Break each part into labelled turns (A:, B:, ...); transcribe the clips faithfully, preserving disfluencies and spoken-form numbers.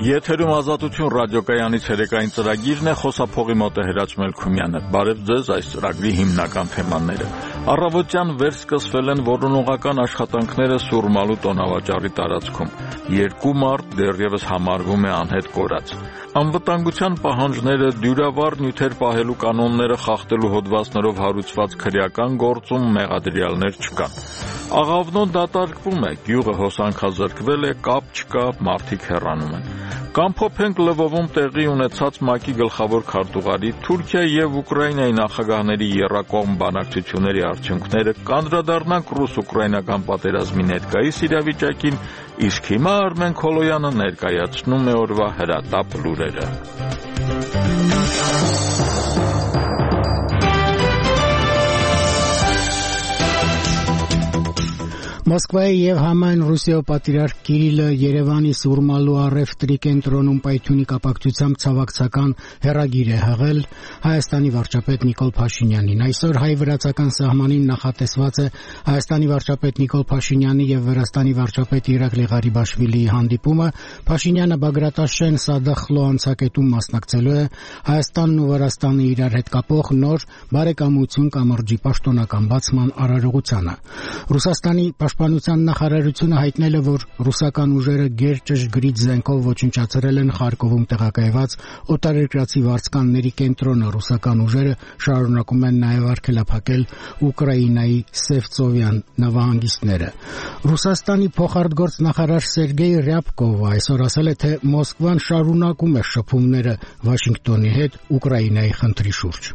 A: Եթերում ազատություն ռադիոկայանի ցերեկային ծրագիրն է, խոսափողի մոտ է Հրաչ Մելքումյանը։ Բարև ձեզ, այս ծրագրի հիմնական թեմաները։ Առավոտյան վերսկսվել են որոնողական աշխատանքները Սուրմալու տոնավաճառի տարածքում։ Երկու մարդ դեռևս համարվում է անհետ կորած։ Անվտանգության պահանջները, դյուրավառ նյութեր պահելու կանոնները խախտելու հոդվածներով հարուցված քրեական գործում մեղադրյալներ չկան։ Աղավնոն դատարկվում է, գյուղը հոսանքազրկվել է, կապ չկա, մարդիկ հեռանում են։ Կամ փոփենք Լվովում տեղի ունեցած ՄԱԿ-ի գլխավոր քարտուղարի Թուրքիայի եւ Ուկրաինայի նախագահների եռակողմ բանակցությունների արդյունքները, կանդրադառնանք ռուս-ուկրաինական պատերազմի ներկայիս իրավիճակին, իսկ հիմա Արմեն Քոլոյանը ներկայացնում է օրվա հրատապ լուրերը։
B: Մոսկվայի եւ համայն Ռուսիայի պատրիարք Կիրիլը Երևանի Սուրմալու առևտրի կենտրոնում պայթյունի կապակցությամբ ցավակցական հեռագիր է հղել Հայաստանի վարչապետ Նիկոլ Փաշինյանին։ Այսօր հայ-վրացական սահմանին նախատեսված է Հայաստանի վարչապետ Նիկոլ Փաշինյանի եւ Վրաստանի վարչապետ Իրակլի Ղարիբաշվիլիի հանդիպումը։ Փաշինյանը Բագրատաշեն Սադախլո անցակետում մասնակցելու է Հայաստանն ու Վրաստանը իրար հետ կապող նոր բարեկամություն կամրջի պաշտոնական բացման արարողությանը։ Ռուսաստանի Պաշտպանության նախարարությունը հայտնել է, որ ռուսական ուժերը գերճշգրիտ զենքով ոչնչացրել են Խարկովում տեղակայված օտարերկրացի վարձկանների կենտրոնը։ Ռուսական ուժերը շարունակում են նաև արգելափակել Ուկրաինայի Սևծովյան նավահանգիստները։ Ռուսաստանի փոխարտգործ նախարար Սերգեյ Ռյաբկովը այսօր ասել է, թե Մոսկվան շարունակում է շփումները Վաշինգտոնի հետ Ուկրաինայի խնդրի շուրջ։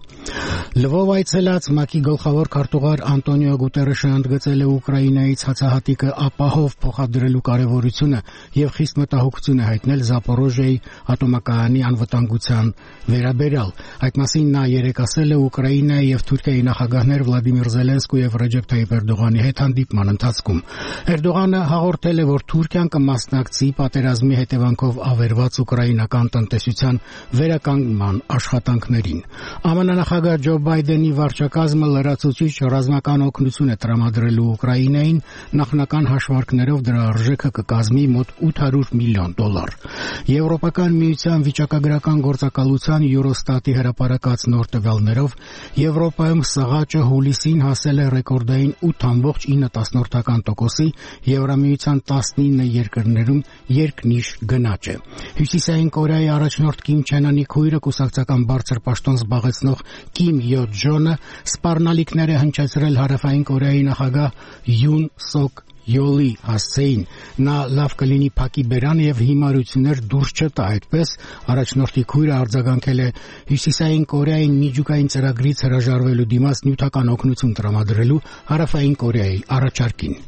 B: Լվով այցելած ՄԱԿ-ի գլխավոր քարտուղար Անտոնիո Գուտերեշը ընդգծել է Ուկրաինայից հացահատիկը ապահով փոխադրելու կարևորությունը եւ խիստ մտահոգություն է հայտնել Զապորոժիայի ատոմակայանի անվտանգության վերաբերյալ։ Այդ մասին նա երեկ ասել է Ուկրաինայի եւ Թուրքիայի նախագահներ Վլադիմիր Զելենսկու եւ Ռեջեփ Թայիփ Էրդողանի հետ հանդիպման ընթացքում։ Էրդողանը հաղորդել է, որ Թուրքիան կմասնակցի պատերազմի հետևանքով ավերված ուկրաինական տնտեսության վերականգնման աշխատանքներին։ ԱՄՆ նախագահ Ջո Բայդենի վարչակազմը լրացուցիչ ռազմական օգնություն է տրամադրելու Ուկրաինային, նախնական հաշվարկներով դրա արժեքը կկազմի մոտ ութ հարյուր միլիոն դոլար։ Եվրոպական միության վիճակագրական գործակալության Յուրոստատի հրապարակած նոր տվյալներով Եվրոպայում սղաճը հուլիսին հասել է ռեկորդային ութ կoma ինը տոկոսի, Եվրամիության տասնինը երկրներում երկնիշ գնաճ է։ Հյուսիսային Կորեայի առաջնորդ Կիմ Չեն Ընի քույրը կուսակցական բարձր պաշտոն զբաղեցնող Կիմ Յո Ջոնը սպառնալիքներ է հնչեցրել Հարավային Կորեայի նախագահ Յուն Սոկ Յոլի հասցեին։ Նա լավ կլինի փակի բերան եւ հիմարություններ դուրս չտա, այդպես առաջնորդի քույրը արձագանքել է Հյուսիսային Կորեային միջուկային ծրագրից հրաժարվելու դիմաց նյութական օգնություն տրամադրելու Հարավային Կորեայի առաջարկին։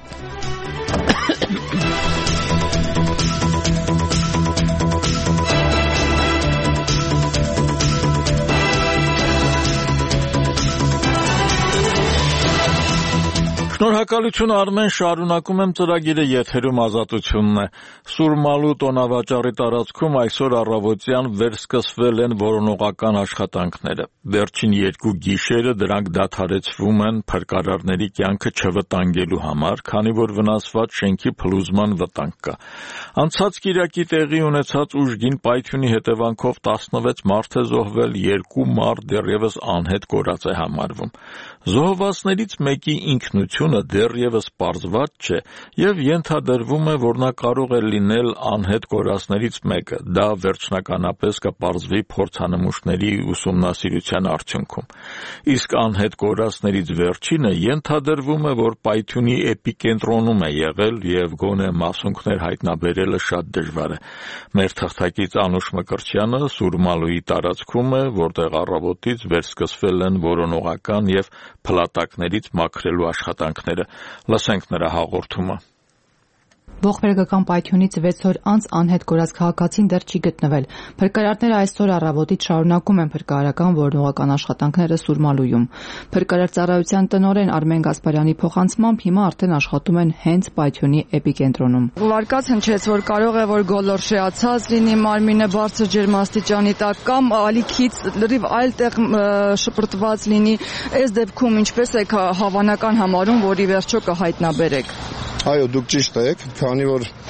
A: Շնորհակալություն Արմեն, շարունակում եմ ծրագիրը, եթերում ազատությունն է։ Սուրմալու տոնավաճառի տարածքում այսօր առավոտյան վերսկսվել են որոնողական աշխատանքները։ Վերջին երկու գիշերը դրանք դադարեցվում են փրկարարների կյանքը չվտանգելու համար, քանի որ վնասված շենքի փլուզման վտանգ կա։ Անցած կիրակի տեղի ունեցած ուժգին պայթյունի հետևանքով տասնվեց մարդ է զոհվել, երկու մարդ դեռևս անհետ կորած է համարվում։ Զոհվածներից մեկի ինքնությունը դեռևս պարզված չէ եւ ենթադրվում է, որ նա կարող է լինել անհետ կորածներից մեկը։ Դա վերջնականապես կպարզվի փորձանմուշների ուսումնասիրության արդյունքում։ Իսկ անհետ կորածներից վերջինը ենթադրվում է, որ պայթյունի էպիկենտրոնում է եղել եւ գոնե մասունքներ հայտնաբերելը շատ դժվար է։ Մեր թղթակից Անուշ Մկրտչյանը Սուրմալուի տարածքում է, որտեղ առավոտից վերսկսվել են որոնողական եւ փլատակներից մաքրելու աշխատանքները։ Լսենք նրա հաղորդումը։
C: Ողբերգական պայթյունից վեց օր անց անհետ կորած քաղաքացին դեռ չի գտնվել։ Փրկարարները այսօր առավոտից շարունակում են փրկարարական որոնողական աշխատանքները Սուրմալույում։ Փրկարար ծառայության տնօրեն Արմեն Գասպարյանի փոխանցմամբ հիմա արդեն աշխատում են հենց պայթյունի էպիկենտրոնում։
D: Վարկած հնչեց, որ կարող է որ գոլորշիացած լինի, մարմինը բարձր ջերմաստիճանի տակ կամ ալիքից լրիվ այլ տեղ շպրտված լինի։ Այս դեպքում ինչպես եք հավանական համարում, որ ի վերջո կհայտնաբերեք։
E: Այո, դուք ճիշտ եք, քանի որ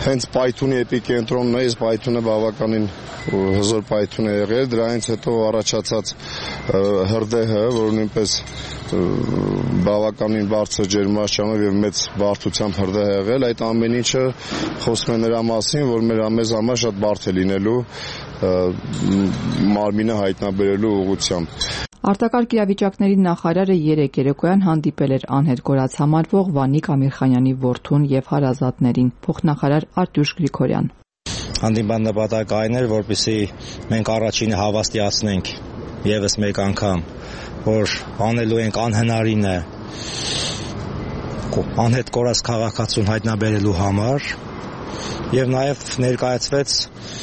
E: Հենց պայթունի էպիկենտրոնն է, այս պայթունը բավականին հզոր պայթուն է եղել, դրանից հետո առաջացած հրդեհը, որ նույնպես բավականին բարձր ջերմաստիճանով եւ մեծ բարդությամբ հրդեհ է եղել, այդ ամեն ինչը խոսում է նրա մասին, որ մեր մեզ համար շատ բարդ է լինելու մարմինը հայտնաբերելու ուղղությամբ։
C: Արտակարգ իրավիճակների նախարարը երեկ երեկոյան հանդիպել էր անհետ կորած համարվող Վանիկ Ամիրխանյանի որդուն եւ հարազատներին, փոխնախարար Արտյուշ Գրիգորյան։
F: Հանդիպան նպատակը այն էր, որպեսզի մենք առաջինը հավաստիացնենք եւս մեկ անգամ, որ անելու ենք անհնարինը անհետ կորած քաղաքացուն հայտնաբերելու համար եւ նաեւ ներկայացվեց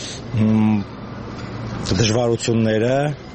F: դժվարությունները,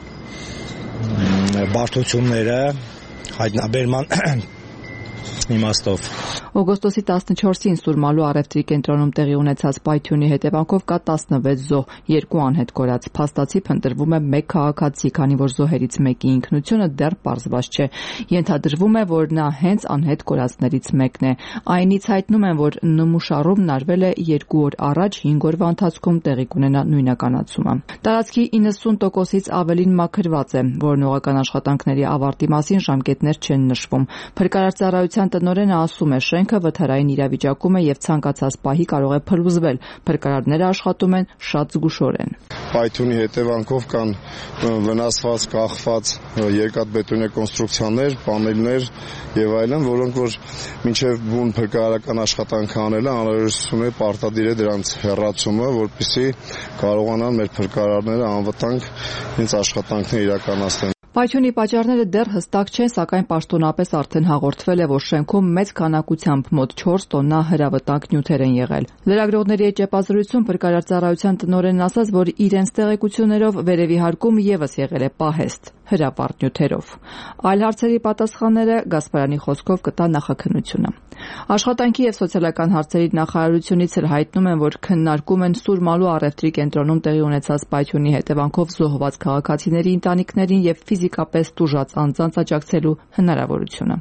F: բարդությունները հայտնաբերման իմաստով։
C: Օգոստոսի տասնչորսին Սուրմալու առևտրի կենտրոնում տեղի ունեցած պայթյունի հետևանքով կա տասնվեց զոհ, երկու անհետ կորած։ Փաստացի փնտրվում է մեկ քաղաքացի, քանի որ զոհերից մեկի ինքնությունը դեռ պարզված չէ։ Ենթադրվում է, որ նա հենց անհետ կորածներից մեկն է։ Այնից հայտնում են, որ նմուշառումն արվել է երկու օր առաջ, հինգ օրվա ընթացքում տեղի կունենա նույնականացումը։ Տարածքի իննսուն տոկոսից ավելին մաքրված է, որոնողական աշխատանքների ավարտի մասին ժամկետներ չեն նշվում։ Փրկարարծառայության տնօրենը ասում է, շենքը վթարային իրավիճակում է եւ ցանկացած պահի կարող է փլուզվել։ Փրկարարները աշխատում են շատ զգուշորեն։
E: Պայթունի հետևանքով կան վնասված, կախված երկաթբետոնե կոնստրուկցիաներ, պանելներ եւ այլն, որոնք որ մինչեւ բուն փրկարարական աշխատանք անելը անհրաժեշտություն է պարտադիր է դրանց հեռացումը, որպեսզի կարողանան մեր փրկարարները անվտանգ իրենց աշխատանքները իրականացնեն։
C: Պայթյունի պատճառները դեռ հստակ չեն, սակայն պաշտոնապես արդեն հաղորդվել է, որ շենքում մեծ քանակությամբ մոտ չորս տոննա հրավտանգ նյութեր են եղել։ Լրագրողների հետ ճեպազրույցում փրկարարծառայության տնօրենն ասաց, որ իրենց տեղեկություններով վերևի հարկում եւս եղել է պահեստ հրապարտ նյութերով։ Այլ հարցերի պատասխանները Գասպարյանի խոսքով կտա նախաքննությունը։ Աշխատանքի եւ սոցիալական հարցերի նախարարությունից էլ հայտնում են, որ քննարկում են Սուրմալու առևտրի կենտրոնում տեղի ունեցած պայթյունի հետևանքով զոհված քաղաքացիների ընտանիքներին եւ ֆիզիկապես տուժած անձանց աջակցելու հնարավորությունը։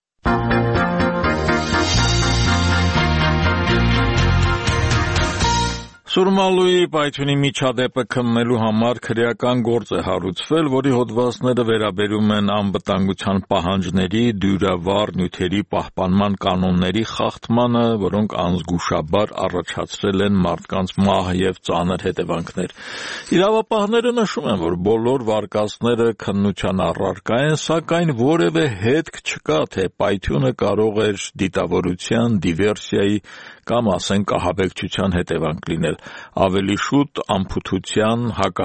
A: Սուրմալուի պայթյունի միջադեպը քննելու համար քրեական գործ է հարուցվել, որի հոդվածները վերաբերում են անվտանգության պահանջների, դյուրավառ նյութերի պահպանման կանոնների խախտմանը, որոնք անզգուշաբար առաջացրել են մարդկանց մահ եւ ծանր հետևանքներ։ Իրավապահները նշում են, որ բոլոր վարկածները քննության առարկա են, սակայն որևէ հետք չկա, թե պայթյունը կարող էր դիտավորության, դիվերսիայի կամ ասենք ահաբեկչության հետևանք լինել։ Ավելի շուտ անփութության,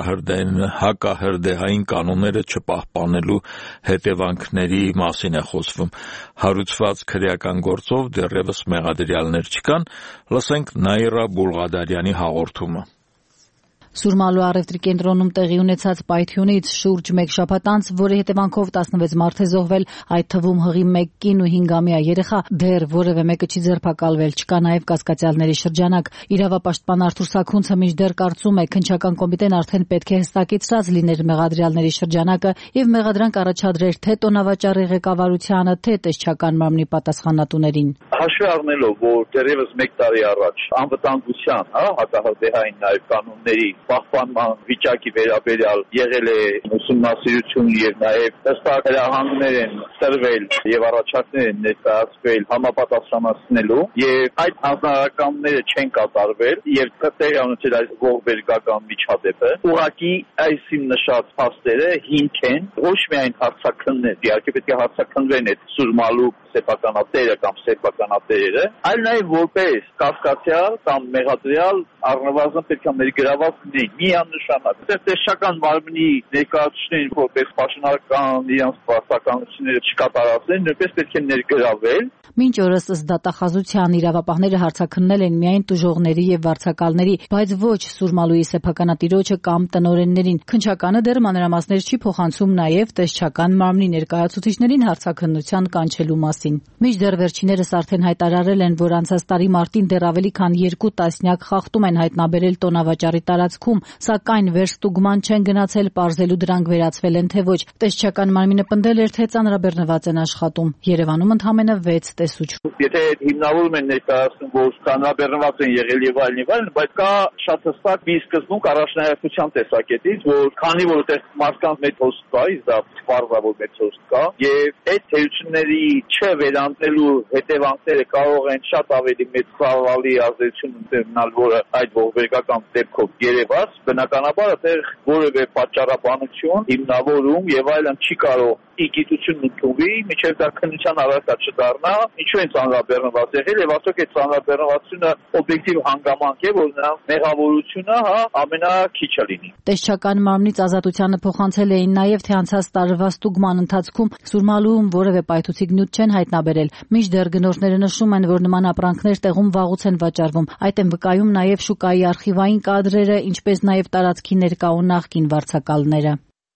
A: հակահրդեհային կանոնները չպահպանելու հետևանքների մասին է խոսվում։ Հարուցված քրեական գործով դեռևս մեղադրյալներ չկան, լսենք Նաիրա Բուլղադարյանի հաղորդումը։
G: Սուրմալու առևտրի կենտրոնում տեղի ունեցած պայթյունից շուրջ մեկ շաբաթ անց, որի հետևանքով տասնվեց մարդ է զոհվել, այդ թվում հղի մեկ կին ու հինգամյա երեխա, դեռ որևէ մեկը չի ձերբակալվել, չկա նաև կասկածյալների շրջանակ։ Իրավապաշտպան Արթուր Սաքունցը մինչդեռ կարծում է, քննչական կոմիտեն արդեն պետք է հստակեցրած լիներ մեղադրյալների շրջանակը եւ մեղադրանք առաջադրեր թե տոնավաճառի ղեկավարությանը, թե տեսչական մարմնի պատասխանատուներին։
H: Հաշվի առնելով, որ դեռևս մեկ տարի առաջ անվտանգության, հա, հակահրդեհային նաև կանոնների պահպանման վիճակի վերաբերյալ եղել է ուսումնասիրություն եւ նաեւ հստակ հրահանգներ են տրվել եւ առաջարկներ են ներկայացվել համապատասխանեցնելու եւ այդ հանրականները չեն կատարվել եւ տեղի ունեցել այս ողբերգական միջադեպը ուղղակի այսին նշած փաստերը հիմք են ոչ միայն հարցաքնններ, իհարկե պետք է հարցաքննվեն այդ Սուրմալու սեփականատերը կամ սեփականատերերը, այլ նաեւ որպես կասկածյալ կամ մեղադրյալ առնվազն պետք է ներգրաված լինեն միանշանակ։ Տեսչական մարմնի ներկայացուցիչներին որպես պաշտոնական իրենց պարտականությունները չկատարածեն, նույնպես պետք է ներգրավել։
G: Մինչ օրս ըստ դատախազության իրավապահները հարցաքննել են միայն տուժողների եւ վարձակալների, բայց ոչ Սուրմալուի սեփականատիրոջը կամ տնօրեններին։ Քննչականը դեռ մանրամասներ չի փոխանցում նաեւ տեսչական մարմնի ներկայացուցիչներին հարցաքննության կանչելու մասին։ Մինչդեռ վերջիներս արդեն հայտարարել են, որ անցած տարի մարտին դեռ ավելի քան երկու տասնյակ խախտում են հայտնաբերել տոնավաճառի տարածքում ընթացքում, սակայն վերստուգման չեն գնացել, պարզելու դրանք վերացվել են թե ոչ։ Տեսչական մարմինը պնդել էր, թե ծանրաբեռնված են աշխատում։ Երևանում ընդամենը վեց տեսուչ։
H: Եթե հիմնավորում են ներկայացնում, որ ծանրաբեռնված են եղել եւ այլն եւ այլն, բայց կա շատ հստակ մի սկզբունք առաջնահերթության տեսակետից, որ քանի որ այդպես մարդկանց մեթոդ կա, իսկ դա բարձրավոր մեթոդ կա, եւ այդ թերությունների չվերանտելու հետևանքները կարող են շատ ավելի մեծ ցավալի ազդեցություն ունենալ, որը այդ ողբերգական դեպքով երևաց, բնականաբար այդտեղ որևէ պատճառաբանություն, հիմնավորում եւ այլն չի կարող իգիտություն ընդունվի, միջև դա քննության առարկա չդառնա, ինչու են ծանրաբեռնված եղել եւ արդյոք այդ ծանրաբեռնվածությունը օբյեկտիվ հանգամանք է, որ նրանց մեղավորությունը հա ամենաքիչը լինի։
G: Տեսչական մարմնից ազատությանը փոխանցել էին նաեւ, թե անցած տարվա ստուգման ընթացքում Սուրմալուում որևէ պայթուցիկ նյութ չեն հայտնաբերել։ Մինչդեռ գնորդները նշում են, որ նման ապրանքներ տեղում վաղուց են վաճառվում։ Այդ են վկայում նաեւ շուկայի արխիվային կադրերը, ինչպես նաեւ տարածքի ներկա ու նախկին վարձակալները։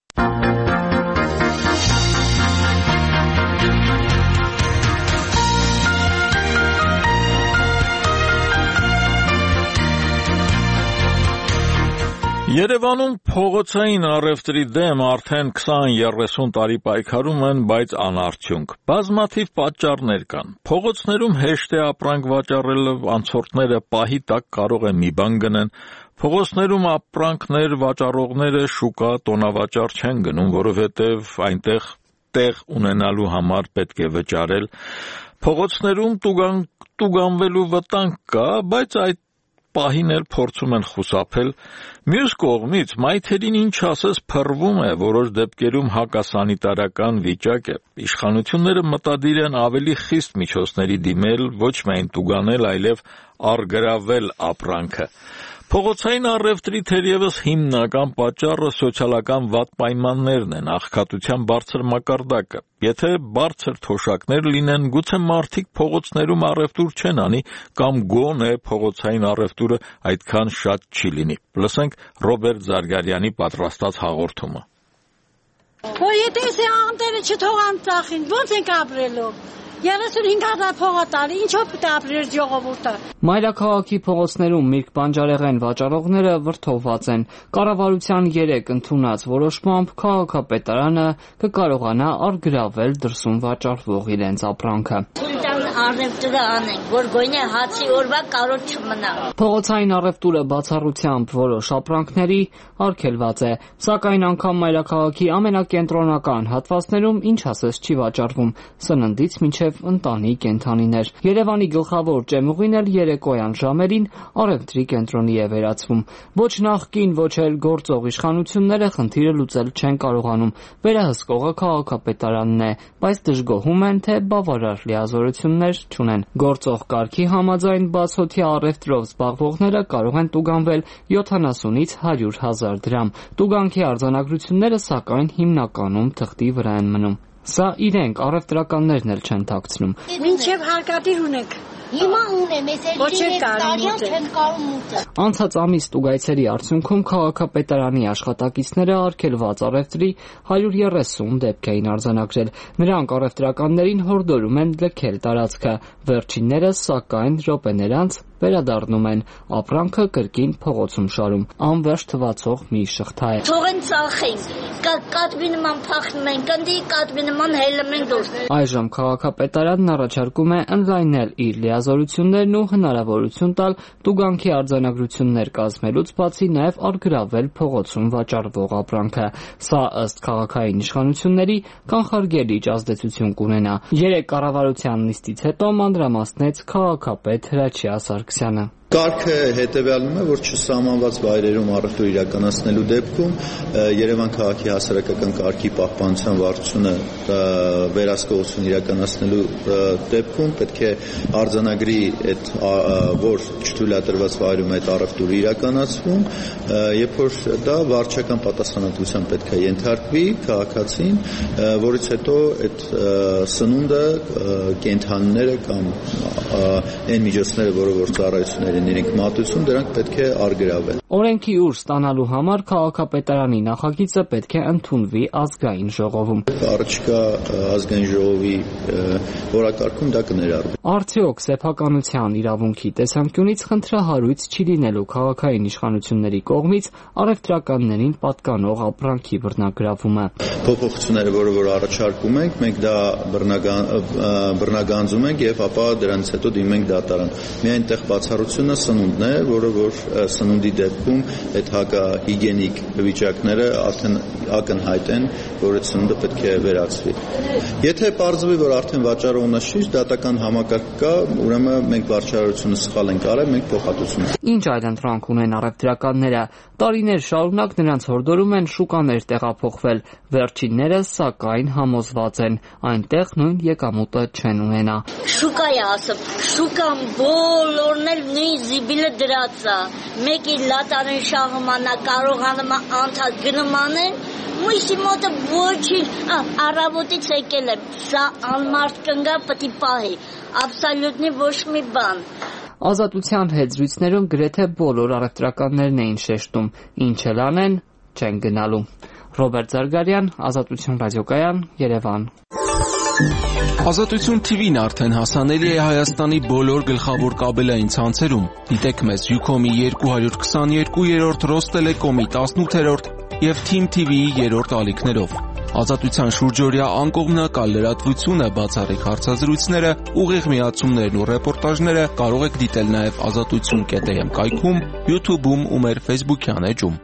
A: Երևանում փողոցային առևտրի դեմ արդեն քսան երեսուն տարի պայքարում են, բայց անարդյունք։ Բազմաթիվ պատճառներ կան։ Փողոցներում հեշտ է ապրանք վաճառելը, անցորդները պահի տակ կարող է մի բան գնեն։ Փողոցներում ապրանքներ վաճառողները շուկա տոնավաճառ չեն գնում, որովհետև այնտեղ տեղ ունենալու համար պետք է վճարել։ Փողոցներում տուգան, տուգանվելու վտանգ կա, բայց այդ պահին էլ փորձում են խուսափել։ Մյուս կողմից մայթերին ինչ ասես փռվում է, որոշ դեպքերում հակասանիտարական վիճակ է։ Իշխանությունները մտադիր են ավելի խիստ միջոցների դիմել, ոչ միայն տուգանել, այլև առգրավել ապրանքը։ Փողոցային առևտրի թերևս հիմնական պատճառը սոցիալական վատ պայմաններն են, աղքատության բարձր մակարդակը։ Եթե բարձր թոշակներ լինեն, գուցե մարդիկ փողոցներում առևտուր չեն անի, կամ գոնե փողոցային առևտուրը այդքան շատ չի լինի։ Լսենք Ռոբերտ Զարգարյանի պատրաստած հաղորդումը։
I: Որ եթե այս անտերը չթողան ծախին, ո՞նց ենք ապրելով։ երեսունհինգ հազար փողա տալի, ինչով պետք է ապրեր ժողովուրդը։
J: Մայրաքաղաքի փողոցներում միրգ բանջարեղեն վաճառողները վրդովված են։ Կառավարության երեք ընդունած որոշմամբ քաղաքապետարանը կկարողանա առգրավել դրսում վաճառվող իրենց ապրանքը։
I: Առևտուրը անենք, որ գոնե հացի օրվա կարոտ չմնա։
J: Փողոցային առևտուրը բացառությամբ որոշ ապրանքների արգելված է, սակայն անգամ մայրաքաղաքի ամենակենտրոնական հատվածներում ինչ ասես չի վաճառվում, սննդից մինչև ընտանի կենդանիներ։ Երևանի գլխավոր ճեմուղին էլ երեկոյան ժամերին առևտրի կենտրոնի է վերածվում։ Ոչ նախկին, ոչ էլ գործող իշխանությունները խնդիրը լուծել չեն կարողանում։ Վերահսկողը քաղաքապետարանն է, բայց դժգոհում են, թե բավարար լիազորություններ չունեն։ Գործող կարգի համաձայն բացօթյա առևտրով զբաղվողները կարող են տուգանվել յոթանասունից հարյուր հազար դրամ։ Տուգանքի արձանագրությունները սակայն հիմնականում թղթի վրա են մնում։ Սա իրենք առևտրականներն էլ չեն թաքցնում։
I: Մինչև հարկադիր ունենք։ Հիմա ունեմ, ես էլ տարիան չեմ կարող մուտը։
J: Անցած ամիս տուգայցերի արդյունքում քաղաքապետարանի աշխատակիցները արգելված առևտրի հարյուր երեսուն դեպք էին արձանագրել։ Նրանք առևտրականներին հորդորում են լքել տարածքը։ Վերջիններս սակայն րոպեներ անց վերադառնում են, ապրանքը կրկին փողոցում շարում։ Անվերջ թվացող մի շղթա է։
I: Թողեն ծախենք, կատվի նման փախնում են, կնդի կատվի նման հելում են դուրս։
J: Այժմ քաղաքապետարանն առաջարկում է ընդլայնել իր լիազորություններն ու հնարավորություն տալ տուգանքի արձանագրություններ կազմելուց բացի նաև առգրավել փողոցում վաճառվող ապրանքը։ Սա ըստ քաղաքային իշխանությունների կանխարգելիչ ազդեցություն կունենա։ Երեք կառավարության նիստից հետո մանրամասնեց քաղաքապետ Հրաչյա Սարգսյանը։
K: Կարգը հետևյալն է, որ չսահմանված վայրերում առևտուր իրականացնելու դեպքում Երևան քաղաքի հասարակական կարգի պահպանության վարչությունը վերահսկողություն իրականացնելու դեպքում պետք է արձանագրի այդ որ չթույլատրված վայրում այդ առևտուրը իրականացվում, երբ որ դա վարչական պատասխանատվության պետք է ենթարկվի քաղաքացին, որից հետո այդ սնունդը կենդանիները կամ այն միջոցները, որը որ ծառայություններ իրենք մատուցում, դրանք պետք է առգրավել։
J: Օրենքի ուր ստանալու համար քաղաքապետարանի նախագիծը պետք է ընդունվի ազգային ժողովում։
K: Առաջիկա ազգային ժողովի որակարգում դա կներառվի։
J: Արդյոք սեփականության իրավունքի տեսանկյունից խնդրահարույց չի լինելու քաղաքային իշխանությունների կողմից առևտրականներին պատկանող ապրանքի բռնագրավումը։
K: Փոփոխությունները, որը որ առաջարկում ենք, մենք դա բռնագանձում ենք եւ ապա դրանից հետո դիմենք դատարան։ Միայն տեղ բացառությունը սնունդն է, որը որ սնունդի դեպքում այդ հակահիգիենիկ վիճակները արդեն ակնհայտ են, որ այդ սնունդը պետք է վերացվի։ Եթե պարզվի, որ արդեն վաճառողն չի, դատական համակարգ կա, ուրեմն մենք վարչարությունը սխալ ենք արել, մենք փոխհատուցում։
J: Ինչ այլընտրանք ունեն առևտրականները։ Տարիներ շարունակ նրանց հորդորում են շուկաներ տեղափոխվել։ Վերջիններս սակայն համոզված են, այնտեղ նույն եկամուտը չեն ունենա։
L: Շուկա է ասում, շուկան բոլորն էլ նույն զիբիլը դրած է։ Մեկի լատարեն շահմանա կարողանում է անդադ գնմանել, մույսի մոտը ոչինչ, առավոտից եկել եմ, սա անմարդ կնգա պետք է պահի, աբսոլյուտնի ոչ մի բան։
J: Ազատության հետ զրույցներում գրեթե բոլոր առևտրականներն էին շեշտում, ինչ էլ անեն, չեն գնալու։ Ռոբերտ Զարգարյան, Ազատություն ռադիոկայան, Երևան։
M: Ազատություն թի վին արդեն հասանելի է Հայաստանի բոլոր գլխավոր կաբելային ցանցերում։ Դիտեք մեզ Յուքոմի երկու հարյուր քսաներկու, Ռոստելեկոմի տասնութերորդ և Թիմ թի վիի երրորդ ալիքներով։ Ազատության շուրջօրյա անկողմնակալ լրատվությունը, բացառիկ հարցազրույցները, ուղիղ միացումներն ու ռեպորտաժները կարող եք դիտել նաև ազատություն կետ էմ կայքում, YouTube-ում ու մեր Facebook-յան էջում։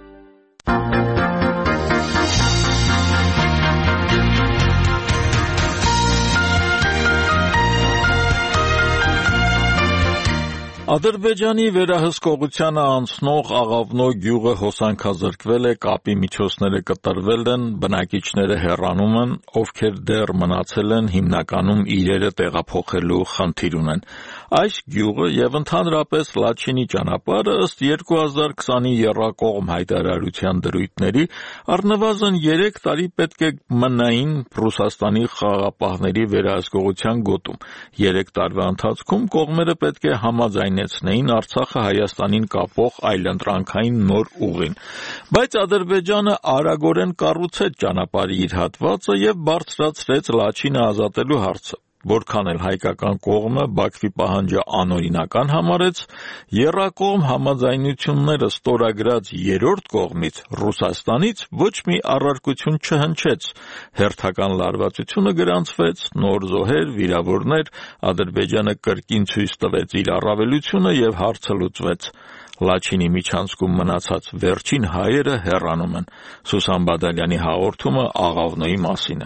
A: Ադրբեջանի վերահսկողությանը անցնող Աղավնո գյուղը հոսանքազրկվել է, կապի միջոցները կտրվել են, բնակիչները հեռանում են, ովքեր դեռ մնացել են, հիմնականում իրերը տեղափոխելու խնդիր ունեն։ Այս գյուղը եւ ընդհանրապես Լաչինի ճանապարհը ըստ երկու հազար քսանի եռակողմ հայտարարության դրույթների առնվազն երեք տարի պետք է մնային Ռուսաստանի խաղաղապահների վերահսկողության գոտում։ Երեք տարվա ընթացքում կողմերը պետք է համաձայնեցնեին Արցախը Հայաստանին կապող այլընտրանքային նոր ուղին։ Բայց Ադրբեջանը արագորեն կառուցեց ճանապարհի իր հատվածը եւ բարձրացրեց Լաչինը ազատելու հարցը։ Որքան էլ հայկական կողմը Բաքվի պահանջը անօրինական համարեց, եռակողմ համաձայնությունները ստորագրած երրորդ կողմից Ռուսաստանից ոչ մի առարկություն չհնչեց։ Հերթական լարվածությունը գրանցվեց, նոր զոհեր, վիրավորներ, Ադրբեջանը կրկին ցույց տվեց իր առավելությունը եւ հարցը լուծվեց։ Լաչինի միջանցքում մնացած վերջին հայերը հեռանում են։ Սուսան Բադալյանի հաղորդումը Աղավնոյի մասին է։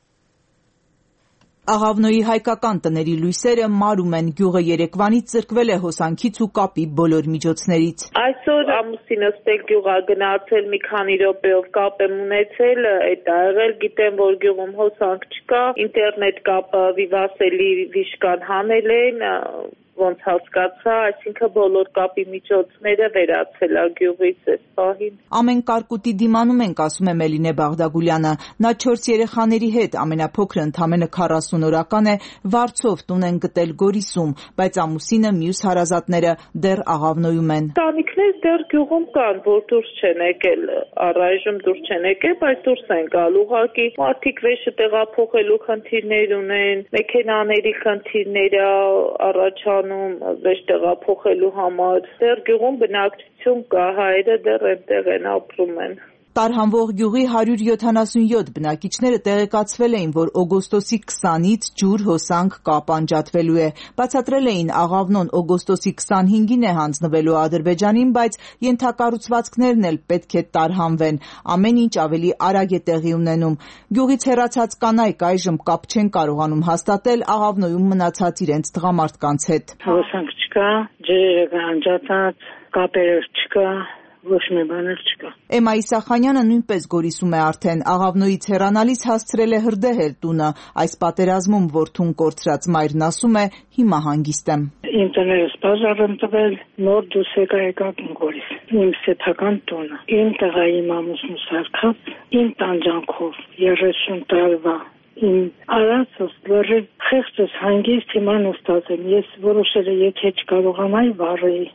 N: Աղավնոյի հայկական տների լույսերը մարում են, գյուղը երեկվանից զրկվել է հոսանքից ու կապի բոլոր միջոցներից։
O: Այսօր ամուսինս տեղ գյուղ ա գնացել, մի քանի րոպեով կապ եմ ունեցել, այդ ա եղել, գիտեմ, որ գյուղում հոսանք չկա, ինտերնետ կապը վիվասելի վիշկան հանել են, ոնց հասկացա, այսինքն բոլոր կապի միջոցները վերացել է գյուղից այս պահին։
N: Ամեն կարկուտի դիմանում ենք, ասում է Մելինե Բաղդագուլյանը։ Նա չորս երեխաների հետ, ամենափոքրը ընդամենը քառասուն օրական է, վարձով տուն են գտել Գորիսում, բայց ամուսինը մյուս հարազատները դեռ Աղավնոյում են։
O: Տանիքներ դեռ գյուղում կան, որ դուրս չեն եկել, առայժմ դուրս չեն եկել, բայց դուրս են գալ։ Ուղղակի մարդիկ վեշը տեղափոխելու խնդիրներ ունեն, մեքենաների խնդիրներ առաջան վեշ տեղափոխելու համար, դեռ գյուղում բնակչություն կա, հայերը դեռ այնտեղ են ապրում են։
N: Տարհանվող գյուղի հարյուր յոթանասունյոթ բնակիչները տեղեկացվել էին, որ օգոստոսի քսանից ջուր հոսանք կապ անջատվելու է։ Բացատրել էին Աղավնոն օգոստոսի քսանհինգին է հանձնվելու Ադրբեջանին, բայց ենթակառուցվածքներն էլ պետք է տարհանվեն։ Ամեն ինչ ավելի արագ է տեղի ունենում։ Գյուղից հեռացած կանայք այժմ կապ չեն կարողանում հաստատել Աղավնոյում մնացած իրենց տղամարդկանց հետ։
P: Հոսանք չկա, ջրերը անջատած, կապերը չկա, ոչ մի բան չկա։
N: Էմա Իսախանյանը նույնպես Գորիսում է արդեն, Աղավնոյից հեռանալիս հասցրել է հրդեհել տունը։ Այս պատերազմում որդուն կորցրած մայրն ասում է՝ հիմա հանգիստ եմ։
P: Իմ տներս բաժար եմ տվել, նոր դուրս եկա եկակ Գորիս։ Իմ սեփական տունը, իմ տղայի իմ ամուսնու սարքած, իմ տանջանքով երեսուն տարվա իմ արածս լրիվ խեղճս հանգիստ հիմա նստած եմ։ Ես որոշել եմ, եթե չկարողանայի վառեի,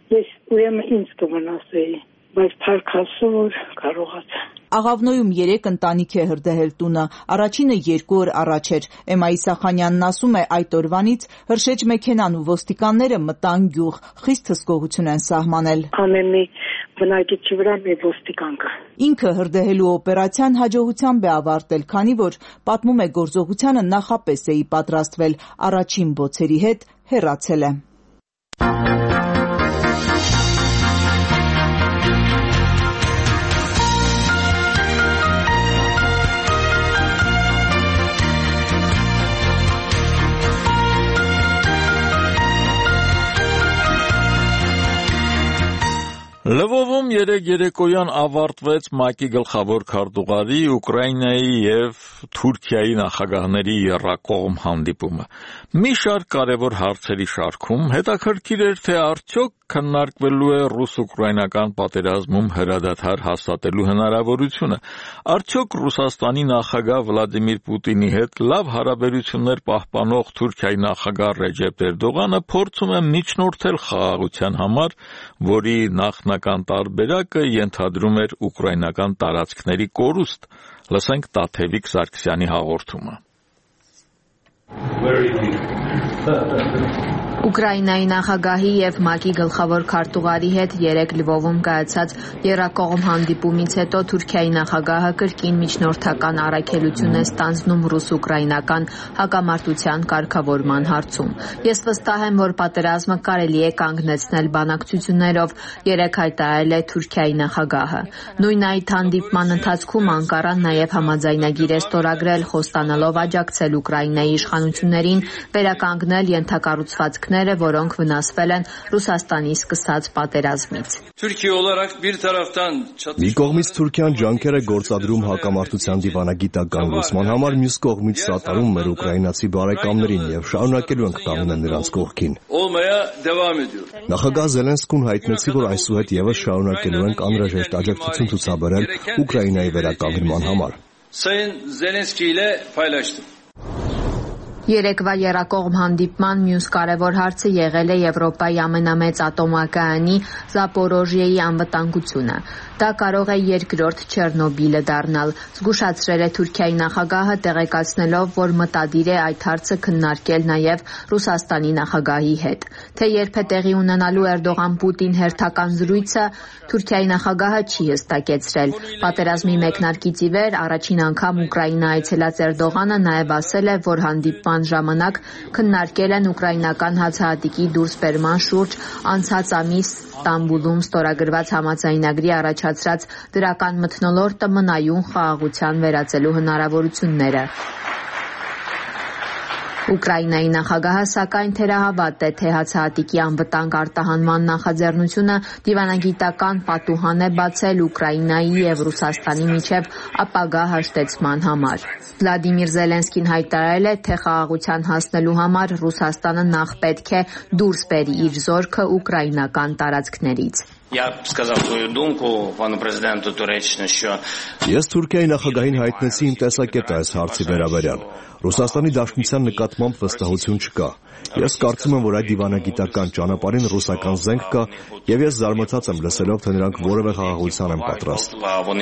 P: Ես ուրեմն ինձ կմնասեի, բայց փառքասու որ կարողացա։
N: Աղավնոյում երեք ընտանիք է հրդեհել տունը, առաջինը երկու օր առաջ էր։ Էմմա Իսախանյանն ասում է, այդ օրվանից հրշեջ մեքենան ու ոստիկանները մտան գյուղ, խիստ հսկողություն են սահմանել։
P: Ամեն մի բնակիչի վրա մի ոստիկան կա։
N: Ինքը հրդեհելու օպերացիան հաջողությամբ է ավարտել, քանի որ պատմում է գործողությանը նախապես էի պատրաստվել, առաջին բոցերի հետ հեռացել է։
A: Լվովում երեկ երեկոյան ավարտվեց ՄԱԿ-ի գլխավոր քարտուղարի, Ուկրաինայի և Թուրքիայի նախագահների եռակողմ հանդիպումը։ Մի շարք կարևոր հարցերի շարքում հետաքրքիր էր, թե արդյոք քննարկվելու է ռուս-ուկրաինական պատերազմում հրադադար հաստատելու հնարավորությունը, արդյոք Ռուսաստանի նախագահ Վլադիմիր Պուտինի հետ լավ հարաբերություններ պահպանող Թուրքիայի նախագահ Ռեջեփ Էրդողանը փորձում է միջնորդել խաղաղության համար, որի նախնական տարբերակը ենթադրում էր ուկրաինական տարածքների կորուստ։ Լսենք Տաթևիկ Սարգսյանի հաղորդումը։
Q: Ուկրաինայի նախագահի և ՄԱԿ-ի գլխավոր քարտուղարի հետ երեկ Լվովում կայացած եռակողմ հանդիպումից հետո Թուրքիայի նախագահը կրկին միջնորդական առաքելություն է ստանձնում ռուս-ուկրաինական հակամարտության կարգավորման հարցում։ Ես վստահ եմ, որ պատերազմը կարելի է կանգնեցնել բանակցություններով, երեկ հայտարարել է Թուրքիայի նախագահը։ Նույն այդ հանդիպման ընթացքում Անկարան նաև համաձայնագիր է ստորագրել, խոստանալով աջակցել Ուկրաինայի իշխանություններին վերականգնել ենթակառուցվածքները, որոնք վնասվել են Ռուսաստանի սկսած պատերազմից։
R: Մի կողմից Թուրքիան ջանքեր է գործադրում հակամարտության դիվանագիտական լուսման համար, մյուս կողմից սատարում մեր ուկրաինացի բարեկամներին և շարունակելու ենք կանգնել նրանց կողքին։ Նախագահ Զելենսկուն հայտնեցի, որ այսուհետ ևս շարունակելու ենք անհրաժեշտ աջակցություն ցուցաբերել Ուկրաինայի վերականգնման համար։
Q: Երեկվա եռակողմ հանդիպման մյուս կարևոր հարցը եղել է Եվրոպայի ամենամեծ ատոմակայանի Զապորոժիեի անվտանգությունը։ Դա կարող է երկրորդ Չեռնոբիլը դառնալ, զգուշացրել է Թուրքիայի նախագահը, տեղեկացնելով, որ մտադիր է այդ հարցը քննարկել նաև Ռուսաստանի նախագահի հետ։ Թե երբ է տեղի ունենալու Էրդողան-Պուտին հերթական զրույցը, Թուրքիայի նախագահը չի հստակեցրել։ Պատերազմի մեկնարկից ի վեր առաջին անգամ Ուկրաինա այցելած Էրդողանը նաև ասել է, որ հանդիպման ժամանակ քննարկել են ուկրաինական հացահատիկի դուրսբերման շուրջ անցած ամիս Ստամբուլում ստորագրված համաձայնագրի առաջացրած դրական մթնոլորտը մնայուն խաղաղության վերածելու հնարավորությունները։ Ուկրաինայի նախագահը սակայն թերահավատ է, թե հացահատիկի անվտանգ արտահանման նախաձեռնությունը դիվանագիտական պատուհան է բացել Ուկրաինայի և Ռուսաստանի միջև ապագա հաշտեցման համար։ Վլադիմիր Զելենսկին հայտարարել է, թե խաղաղության հասնելու համար Ռուսաստանը նախ պետք է դուրս բերի իր զորքը ուկրաինական տարածքներից։
R: Ես Թուրքիայի նախագահին հայտնեցի իմ տեսակետը այս հարցի վերաբերյալ։ Ռուսաստանի Դաշնության նկատմամբ վստահություն չկա։ Ես կարծում եմ, որ այդ դիվանագիտական ճանապարհին ռուսական զենք կա, եւ ես զարմացած եմ լսելով, թե նրանք որևէ խաղաղության են պատրաստ։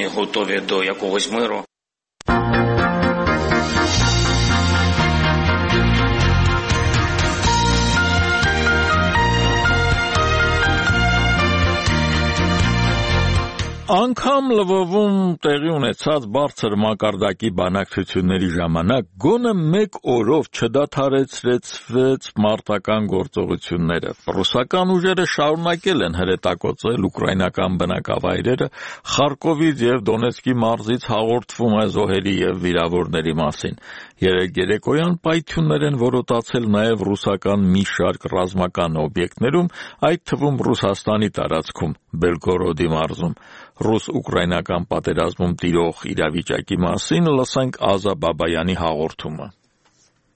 A: Անգամ Լվովում տեղի ունեցած բարձր մակարդակի բանակցությունների ժամանակ գոնե մեկ օրով չդադարեցրեց մարտական գործողությունները։ Ռուսական ուժերը շարունակել են հրետակոծել ուկրաինական բնակավայրերը, Խարկովից և Դոնեցկի մարզից հաղորդվում է զոհերի և վիրավորների մասին։ Երեկ երեկոյան պայթյուններ են որոտացել նաև ռուսական մի շարք ռազմական օբյեկտներում, այդ թվում Ռուսաստանի տարածքում, Բելգորոդի մարզում։ Ռուս-ուկրաինական պատերազմում տիրող իրավիճակի մասին լսենք Ազա Բաբայանի հաղորդումը։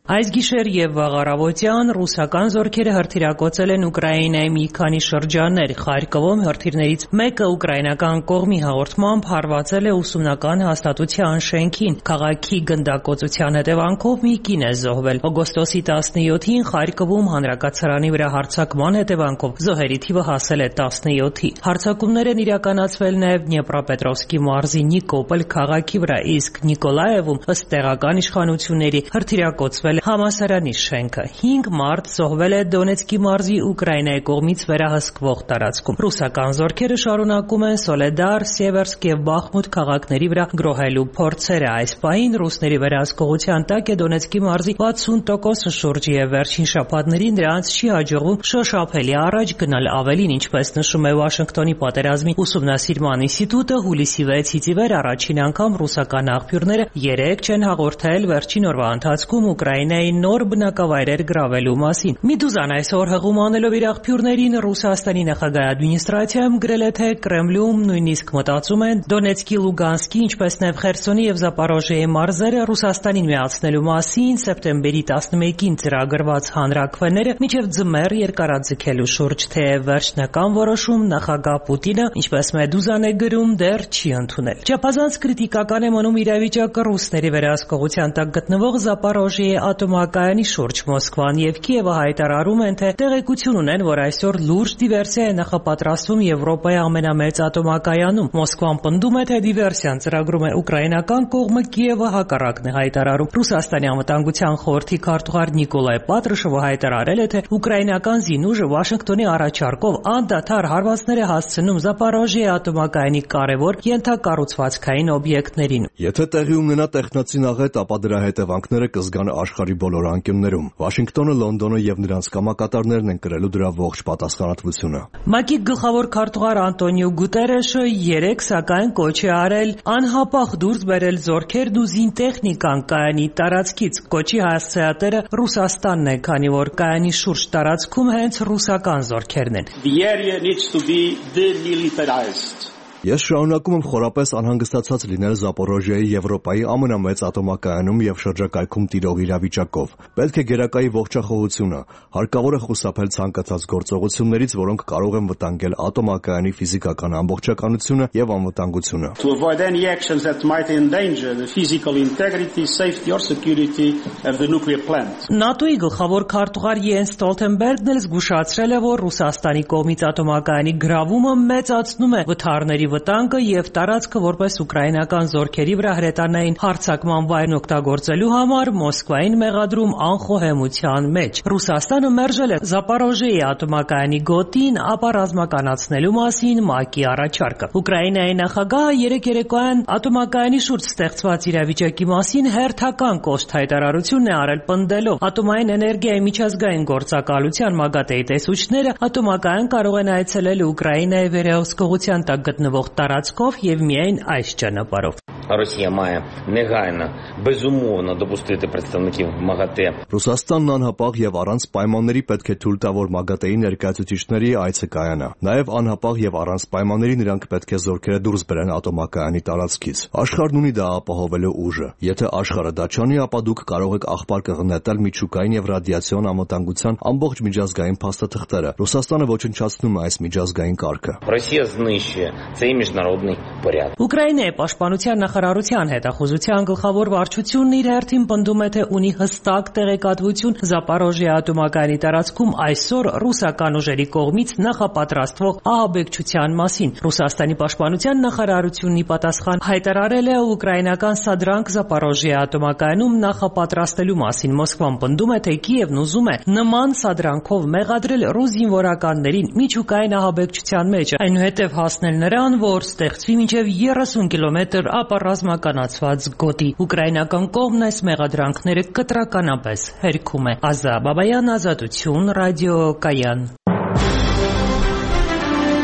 S: Այս գիշեր եւ վաղ առավոտյան ռուսական զորքերը հրթիռակոծել են Ուկրաինայի մի քանի շրջաններ։ Խարկովում հրթիռներից մեկը ուկրաինական կողմի հաղորդմամբ հարվածել է ուսումնական հաստատության շենքին։ Քաղաքի գնդակոծության հետևանքով մի կին է զոհվել։ Օգոստոսի տասնյոթին Խարկովում հանրակացարանի վրա հարձակման հետևանքով զոհերի թիվը հասել է տասնյոթի։ Հարձակումներ են իրականացվել նաեւ Դնեպրոպետրովսկի մարզի Նիկոպոլ քաղաքի վրա, իսկ Նիկոլաևում ըստ տեղական իշխանությունների հրթիռակոծվել համալսարանի շենքը։ հինգ մարդ զոհվել է Դոնեցկի մարզի Ուկրաինայի կողմից վերահսկվող տարածքում։ Ռուսական զորքերը շարունակում են Սոլեդար, Սևերսկ եւ Բախմուտ քաղաքների վրա գրոհելու փորձերը։ Այս պահին ռուսների վերահսկողության տակ է Դոնեցկի մարզի վաթսուն տոկոսը շուրջը եւ վերջին շաբաթներին դրանց չի հաջողվում շոշափելի առաջ գնալ։ Ավելին, ինչպես նշում է Վաշինգտոնի պատերազմի ուսումնասիրման ինստիտուտը, հուլիսի վեցից ի վեր առաջին անգամ ռուսական աղբյուրները երեք չեն հաղորդել վերջին օրվա ընթացքում Ուկրաինայի նոր բնակավայրեր գրավելու մասին։ Մեդուզան այսօր հղում անելով իր աղբյուրներին Ռուսաստանի նախագահի ադմինիստրացիայում գրել է, թե Կրեմլում նույնիսկ մտածում են Դոնեցկի, Լուգանսկի, ինչպես նաև Խերսոնի եւ Զապորոժիեի մարզերը Ռուսաստանին միացնելու մասին սեպտեմբերի տասնմեկին ծրագրված հանրաքվեները մինչև ձմեռ երկարաձգելու շուրջ, թեև վերջնական որոշում նախագահ Պուտինը, ինչպես Մեդուզան է գրում, դեռ չի ընդունել։ Չափազանց կրիտիկական է մնում իրավիճակը ռուսների վերահսկողության տակ գտնվող Զապորոժիեի ատոմակայանի շուրջ։ Մոսկվան եւ Կիևը հայտարարում են, թե տեղեկություն ունեն, որ այսօր լուրջ դիվերսիա է նախապատրաստվում Եվրոպայի ամենամեծ ատոմակայանում։ Մոսկվան պնդում է, թե դիվերսիան ծրագրում է ուկրաինական կողմը, Կիևը հակառակն է հայտարարում։ Ռուսաստանի անվտանգության խորհրդի քարտուղար Նիկոլայ Պատրուշովը հայտարարել է, թե ուկրաինական զինուժը Վաշինգտոնի առաջարկով անդադար հարվածներ է հասցնում Զապորոժիեի ատոմակայանի կարևոր ենթակառուցվածքային օբյեկտներին։
R: Եթե տեղի ունենա տեխնացի աղետ, ապա դրա հետևանքները կզգան աշխարհի բոլոր անկյուններում։ Վաշինգտոնը, Լոնդոնը եւ նրանց կամակատարներն են կրելու դրա ողջ պատասխանատվությունը։ ՄԱԿ-ի
S: գլխավոր քարտուղար Անտոնիո Գուտերեշը երեք սակայն կոչ է արել անհապաղ դուրս բերել զորքերն ու զինտեխնիկան կայանի տարածքից։ Կոչի հասցեատերը Ռուսաստանն է, քանի որ կայանի շուրջ տարածքում հենց ռուսական զորքերն են։
T: The area needs to be demilitarized.
R: Ես շարունակում եմ խորապես անհանգստացած լինել Զապորոժիեի Եվրոպայի ամենամեծ ատոմակայանում եւ շրջակայքում տիրող իրավիճակով։ Պետք է գերակայի ողջախոհությունը, հարկավոր է խուսափել ցանկացած գործողություններից, որոնք կարող են վտանգել ատոմակայանի ֆիզիկական ամբողջականությունը եւ անվտանգությունը։
T: To avoid any actions that might endanger the physical integrity, safety or security of the nuclear plant.
S: ՆԱՏՕ-ի գլխավոր քարտուղար Յենս Ստոլտենբերգն էլ զգուշացրել է, որ Ռուսաստանի կողմից ատոմակայանի գրավումը մեծացնում է վթարների վտանգը եւ տարածքը որպես ուկրաինական զորքերի վրա հրետանային հարձակման վայրն օգտագործելու համար Մոսկվային մեղադրում անխոհեմության մեջ։ Ռուսաստանը մերժել է Զապորոժիեի ատոմակայանի գոտին ապա ռազմականացնելու մասին ՄԱԿ-ի առաջարկը։ Ուկրաինայի նախագահը երեք երեկոյան ատոմակայանի շուրջ ստեղծված իրավիճակի մասին հերթական կոշտ հայտարարություն է արել, պնդելով ատոմային էներգիայի միջազգային գործակալության ՄԱԳԱՏԵ-ի տեսուչները ատոմակայան կարող են այցելել Ուկրաինայի վերահսկողության տակ գտնվող տարածքով եւ միայն այս ճանապարհով։
U: Росія має негайно, безумовно допустити представників МАГАТЕ.
R: Ռուսաստանն անհապաղ եւ առանց պայմանների պետք է թույլ տա, որ ՄԱԳԱՏԵ-ի ներկայացուցիչների այցը կայանա։ Նաեւ անհապաղ եւ առանց պայմանների նրանք պետք է զորքերը դուրս բերեն ատոմակայանի տարածքից։ Աշխարհն ունի դա ապահովելու ուժը։ Եթե աշխարհը դա չանի, ապա դուք կարող եք աղբար կղնետել միջուկային եւ ռադիացիոն անվտանգության ամբողջ միջազգային փաստաթղթերը։ Ռուսաստանը ոչնչացնում է այս միջազգային կարգը։
U: Ռոսիա знищує цей міжнародний порядок.
S: Ուկրաինայի պաշտպանության նախարարության հետախուզության գլխավոր վարչությունն իր հերթին պնդում է, թե ունի հստակ տեղեկատվություն Զապորոժիեի ատոմակայանի տարածքում այսօր ռուսական ուժերի կողմից նախապատրաստվող ահաբեկչության մասին։ Ռուսաստանի պաշտպանության նախարարությունն ի պատասխան հայտարարել է ուկրաինական սադրանք Զապորոժիեի ատոմակայանում նախապատրաստելու մասին։ Մոսկվան պնդում է, թե Կիևն ուզում է նման սադրանքով մեղադրել ռուս զինվորականներին միջուկային ահաբեկչության մեջ, այնուհետև հասնել նրան, որ ստեղծվի մինչև երեսուն կիլոմետր ապառազմականացված գոտի։ Ուկրաինական կողմն այս մեղադրանքները կտրականապես հերքում է։ Ազա Բաբայան, Ազատություն, ռադիո Կայան։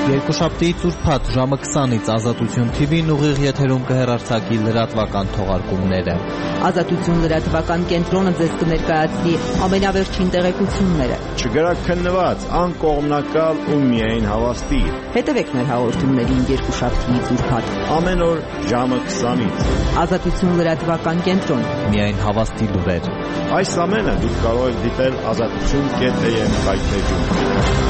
B: Երկուշաբթի ծուրփաթ ժամը քսանից Ազատություն Թի Վին ուղիղ եթերում կհեռարձակի լրատվական թողարկումները։
V: Ազատություն լրատվական կենտրոնը ձեզ կներկայացնի ամենավերջին տեղեկությունները։
W: Չգրակ քննված, անկողմնակալ ու միայն հավաստի։
V: Հետևեք մեր հաղորդումներին երկուշաբթի ծուրփաթ
W: ամեն օր ժամը քսանից։
V: Ազատություն լրատվական կենտրոն։
B: Միայն հավաստի լուրեր։
W: Այս ամենը դուք կարող եք դիտել ազատություն կետ է եմ կայքեջում։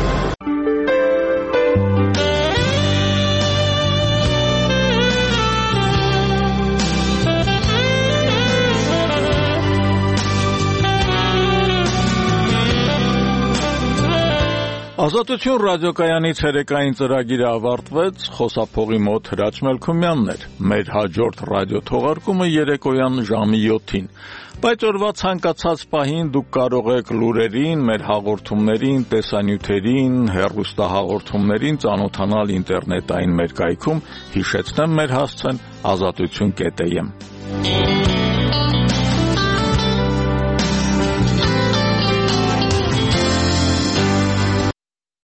A: Ազատություն ռադիոկայանի ցերեկային ծրագիրը ավարտվեց, խոսափողի մոտ Հրաչ Մելքումյանն էր։ Մեր հաջորդ ռադիո թողարկումը երեկոյան ժամի յոթին։ Բայց օրվա ցանկացած պահին դուք կարող եք լուրերին, մեր հաղորդումներին, տեսանյութերին, հեռուստահաղորդումներին ծանոթանալ ինտերնետային մեր կայքում, հիշեցնեմ մեր հասցեն ազատություն կետ է եմ։